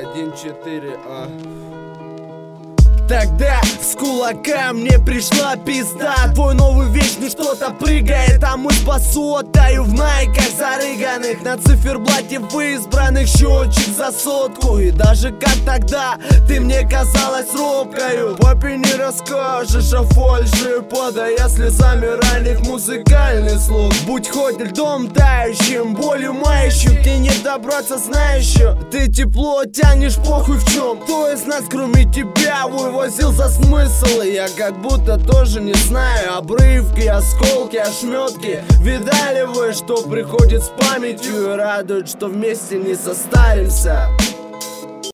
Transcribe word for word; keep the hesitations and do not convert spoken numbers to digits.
один четыре, а. Тогда с кулака мне пришла пизда. Твой новый вечный что-то прыгает, а мы с басотою в майках зарыганных, на циферблате в избранных счетчик за сотку. И даже как тогда ты мне казалась робкою. Папе не расскажешь о фальши, подая слезами ранних музыкальный слог. Будь хоть льдом тающим, болью мающим, ты не добраться знаешь. Ты тепло тянешь, похуй в чем. Кто из нас кроме тебя вывозил за смысл? И я как будто тоже не знаю. Обрывки, осколки, ошметки. Видали вы, что приходит с памятью и радует, что вместе не состаримся.